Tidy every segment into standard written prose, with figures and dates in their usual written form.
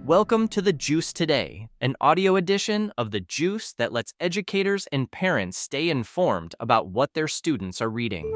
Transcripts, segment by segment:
Welcome to The Juice Today, an audio edition of The Juice that lets educators and parents stay informed about what their students are reading.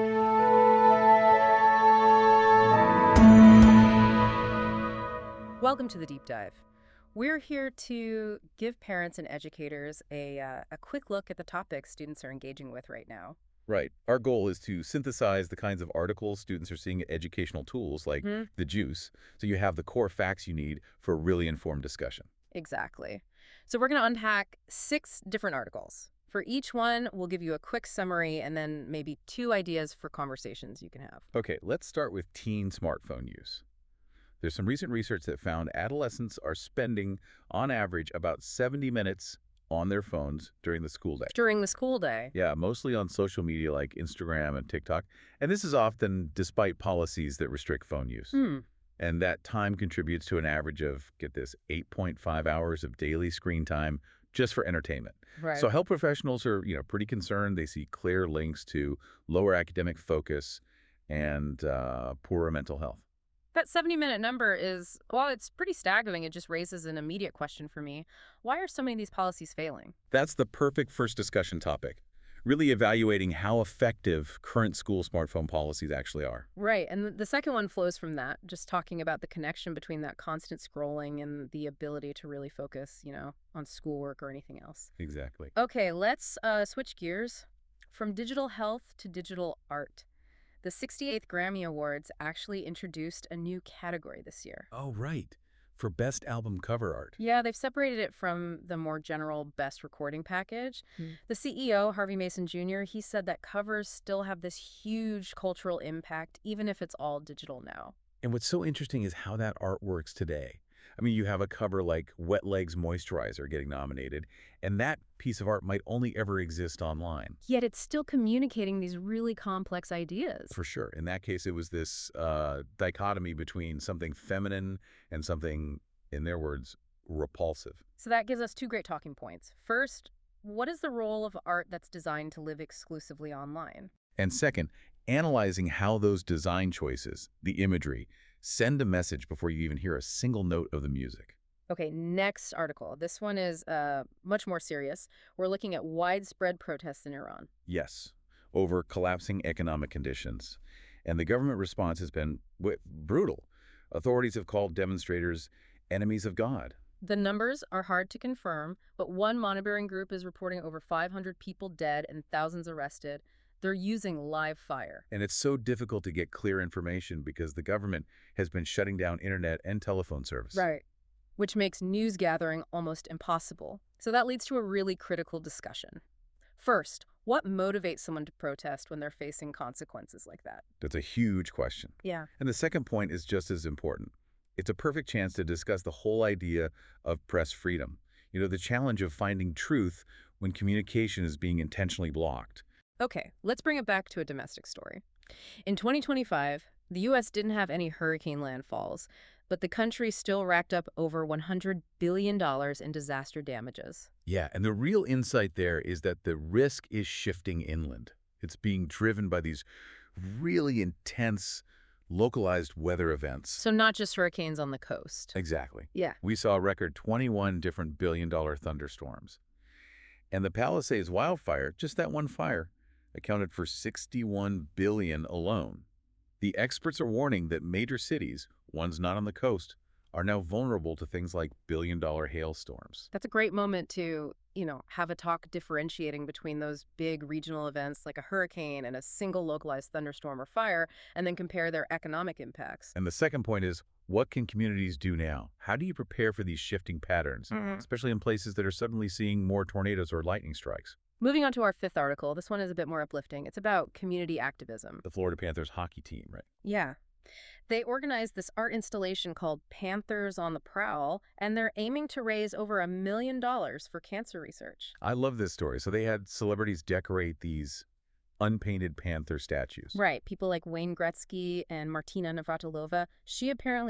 Welcome to the Deep Dive. We're here to give parents and educators a quick look at the topics students are engaging with right now. Right. Our goal is to synthesize the kinds of articles students are seeing at educational tools like The Juice, so you have the core facts you need for a really informed discussion. Exactly. So we're going to unpack 6 different articles. For each one, we'll give you a quick summary and then maybe 2 ideas for conversations you can have. Okay, let's start with teen smartphone use. There's some recent research that found adolescents are spending, on average, about 70 minutes on their phones during the school day. During the school day. Yeah, mostly on social media like Instagram and TikTok. And this is often despite policies that restrict phone use. And that time contributes to an average of, get this, 8.5 hours of daily screen time just for entertainment. Right. So health professionals are, pretty concerned. They see clear links to lower academic focus and poorer mental health. That 70-minute number is, well, it's pretty staggering. It just raises an immediate question for me. Why are so many of these policies failing? That's the perfect first discussion topic, really evaluating how effective current school smartphone policies actually are. Right. And the second one flows from that, just talking about the connection between that constant scrolling and the ability to really focus, on schoolwork or anything else. Exactly. Okay, let's switch gears from digital health to digital art. The 68th Grammy Awards actually introduced a new category this year. Oh, right. For Best Album Cover Art. Yeah, they've separated it from the more general Best Recording package. The CEO, Harvey Mason Jr., he said that covers still have this huge cultural impact, even if it's all digital now. And what's so interesting is how that art works today. I mean, you have a cover like Wet Legs Moisturizer getting nominated, and that piece of art might only ever exist online. Yet it's still communicating these really complex ideas. For sure. In that case, it was this dichotomy between something feminine and something, in their words, repulsive. So that gives us 2 great talking points. First, what is the role of art that's designed to live exclusively online? And second, analyzing how those design choices, the imagery, send a message before you even hear a single note of the music. Okay, next article. This one is much more serious. We're looking at widespread protests in Iran. Yes, over collapsing economic conditions. And the government response has been brutal. Authorities have called demonstrators enemies of God. The numbers are hard to confirm, but one monitoring group is reporting over 500 people dead and thousands arrested. They're using live fire. And it's so difficult to get clear information because the government has been shutting down internet and telephone service. Right. Which makes news gathering almost impossible. So that leads to a really critical discussion. First, what motivates someone to protest when they're facing consequences like that? That's a huge question. Yeah. And the second point is just as important. It's a perfect chance to discuss the whole idea of press freedom. The challenge of finding truth when communication is being intentionally blocked. Okay, let's bring it back to a domestic story. In 2025, the U.S. didn't have any hurricane landfalls, but the country still racked up over $100 billion in disaster damages. Yeah, and the real insight there is that the risk is shifting inland. It's being driven by these really intense, localized weather events. So not just hurricanes on the coast. Exactly. Yeah. We saw a record 21 different billion-dollar thunderstorms. And the Palisades wildfire, just that one fire, accounted for $61 billion alone. The experts are warning that major cities, ones not on the coast, are now vulnerable to things like billion-dollar hailstorms. That's a great moment to, have a talk differentiating between those big regional events like a hurricane and a single localized thunderstorm or fire, and then compare their economic impacts. And the second point is, what can communities do now? How do you prepare for these shifting patterns, especially in places that are suddenly seeing more tornadoes or lightning strikes? Moving on to our 5th article, this one is a bit more uplifting. It's about community activism. The Florida Panthers hockey team, right? Yeah. They organized this art installation called Panthers on the Prowl, and they're aiming to raise over $1 million for cancer research. I love this story. So they had celebrities decorate these unpainted panther statues. Right. People like Wayne Gretzky and Martina Navratilova. She apparently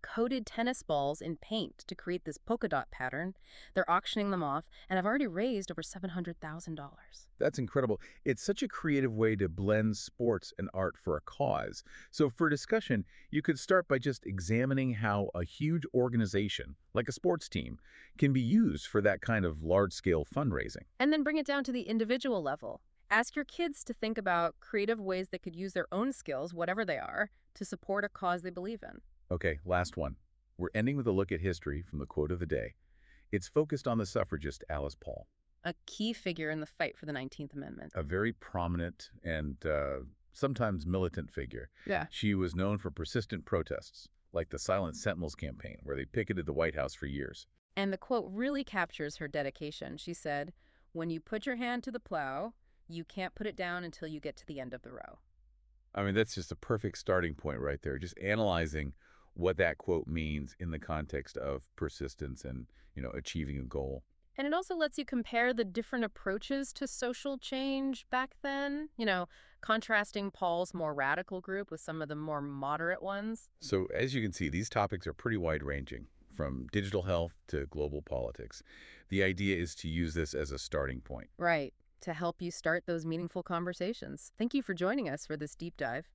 coated tennis balls in paint to create this polka dot pattern. They're auctioning them off and have already raised over $700,000. That's incredible. It's such a creative way to blend sports and art for a cause. So for discussion, you could start by just examining how a huge organization, like a sports team, can be used for that kind of large-scale fundraising. And then bring it down to the individual level. Ask your kids to think about creative ways they could use their own skills, whatever they are, to support a cause they believe in. Okay, last one. We're ending with a look at history from the quote of the day. It's focused on the suffragist Alice Paul, A key figure in the fight for the 19th Amendment. a very prominent and sometimes militant figure. Yeah. She was known for persistent protests, like the Silent Sentinels campaign, where they picketed the White House for years. And the quote really captures her dedication. She said, "When you put your hand to the plow, you can't put it down until you get to the end of the row." I mean, that's just a perfect starting point right there, just analyzing what that quote means in the context of persistence and, achieving a goal. And it also lets you compare the different approaches to social change back then, contrasting Paul's more radical group with some of the more moderate ones. So as you can see, these topics are pretty wide-ranging, from digital health to global politics. The idea is to use this as a starting point. Right, to help you start those meaningful conversations. Thank you for joining us for this deep dive.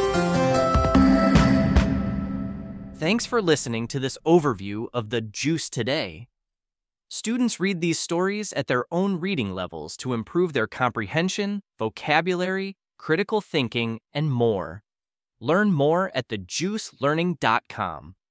Thanks for listening to this overview of the Juice Today. Students read these stories at their own reading levels to improve their comprehension, vocabulary, critical thinking, and more. Learn more at thejuicelearning.com.